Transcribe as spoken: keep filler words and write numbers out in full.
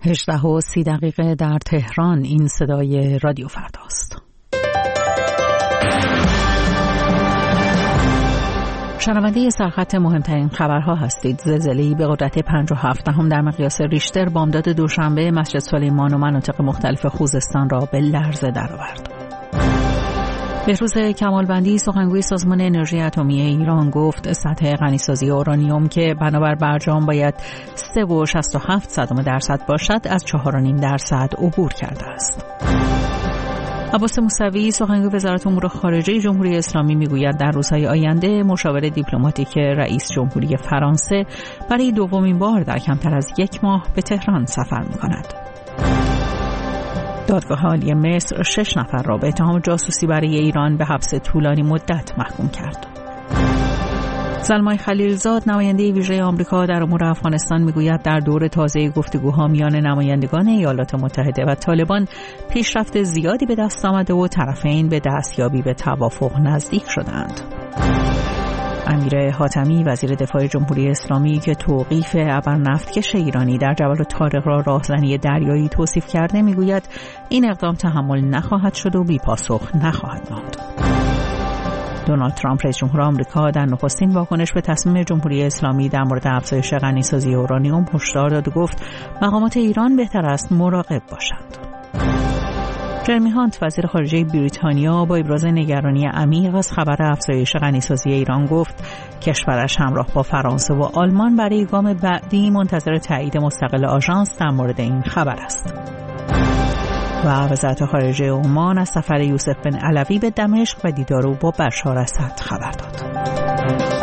هجده و سی دقیقه در تهران. این صدای رادیو فرداست. شنونده سرخط مهمترین خبرها هستید. زلزله‌ای به قدرت پنج و هفت دهم در مقیاس ریشتر بامداد دوشنبه مسجد سلیمان و مناطق مختلف خوزستان را به لرزه درآورد. بهروز کمالوندی سخنگوی سازمان انرژی اتمی ایران گفت سطح غنیسازی اورانیوم که بنابر برجام باید سه و شصت و هفت صدم درصد باشد از چهار و نیم درصد عبور کرده است. عباس موسوی سخنگوی وزارت امور خارجه جمهوری اسلامی میگوید در روزهای آینده مشاور دیپلماتیک رئیس جمهوری فرانسه برای دومین بار در کمتر از یک ماه به تهران سفر می‌کند. دادگاه عالی مصر شش نفر را به اتهام جاسوسی برای ایران به حبس طولانی مدت محکوم کرد. زلمای خلیلزاد نماینده ویژه آمریکا در امور افغانستان میگوید در دور تازه گفتگوها میان نمایندگان ایالات متحده و طالبان پیشرفت زیادی به دست آمده و طرفین به دستیابی به توافق نزدیک شدند. امیر حاتمی وزیر دفاع جمهوری اسلامی که توقیف ابرنفتکش ایرانی در جبل طارق را راهزنی دریایی توصیف کرده میگوید این اقدام تحمل نخواهد شد و بی پاسخ نخواهد ماند. دونالد ترامپ رئیس جمهور آمریکا در نخستین واکنش به تصمیم جمهوری اسلامی در مورد افزایش غنیسازی اورانیوم هشدار داد و گفت مقامات ایران بهتر است مراقب باشند. جرمی هانت وزیر خارجه بریتانیا با ابراز نگرانی عمیق از خبر افزایش غنیسازی ایران گفت کشورش همراه با فرانسه و آلمان برای گام بعدی منتظر تایید مستقل آژانس در مورد این خبر است. و وزارت خارجه عمان از سفر یوسف بن علوی به دمشق و دیدار او با بشار اسد خبر داد.